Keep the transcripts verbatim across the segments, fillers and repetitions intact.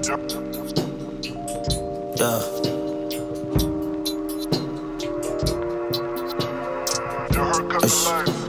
Yeah. Ush.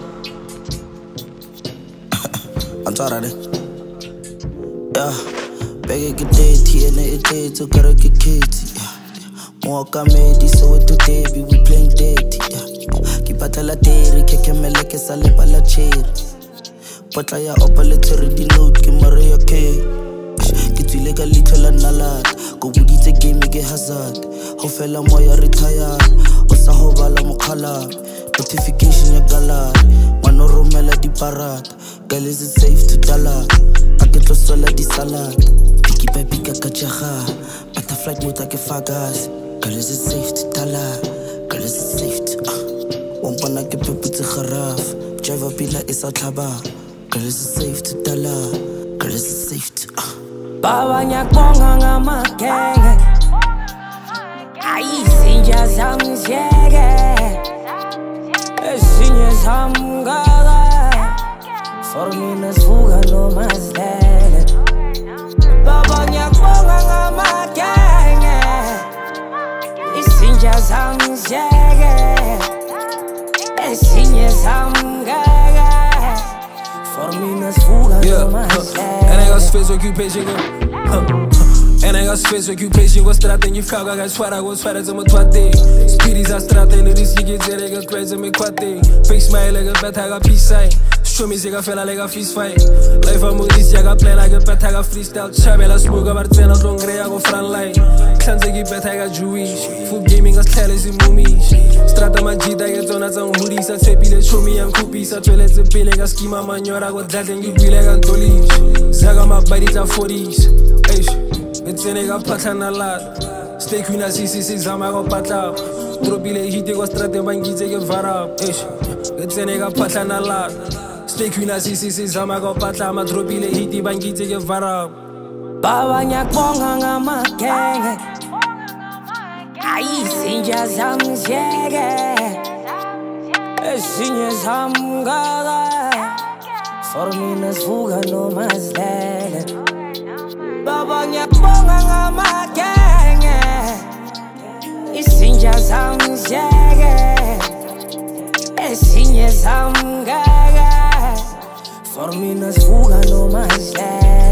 I'm tired of it. Yeah. Beg get dead, T N A dead, so gotta get kids. Yeah. More comedy, so it today, we playing dead. Yeah. Keep a tell a dairy, kick him like a salip a la chair. But I up a little di note, give Maria K. Get you like a little analad. Go with it game, make it hazard. Ho fella moya retire. Osa ho bala mukhala. Notification ya galad. Mano romela di parat. Girl, is it safe to dollar? I get lost all di salad. Piki pa pika kachaha. Butterfly mota ke fagas. Girl, is it safe to dollar? Girl, is it safe to ah? Wampana ke peputse kharaf. Driver pila isa tlaba. Girl, is it safe to dollar? Girl, is it safe to ah? Baba nyakonga ngamakenge Ayizinja zamjege Ezinye zamgala For me nasuga no mazlele Baba nyakonga ngamakenge Ezinja zamjege Ezinye zamgala For me nasuga no mazlele En ik als vis occupation En ik als vis occupation Go straat en je vrouw ga zwara Go zwara ze me twate Spiri's a straat en er is je get zere Ga crazy me kwate Fake smile like a bet I got peace sign Show me zega fella like a fist fight Life a moodies ja ga plan like a bet I got freestyle Chabela smoke maar train out long grey I go front line Clan zeg je bet I got Jewish Food gaming as tellers in movies Strata magida get on as on hoodies I say bile show me and coopies I tell it's a bill like a schema manora Go that and you be like a dolly Zaga my bodies are forties It's in a pattern a lot Stay queen as C C C Zama go patla Tropile hit go strate bangi take vara It's in a pattern a lot Stay queen as C C C Zama go patla Ma tropile hit bangi take vara Baba nyakonga ngamakenge Ayizinja zamjege Ezinye zamgala For me nasuga no mazlele Baba nyakonga ngamakenge Izinja zamjege Ezinye zamgala For me nasuga no mazlele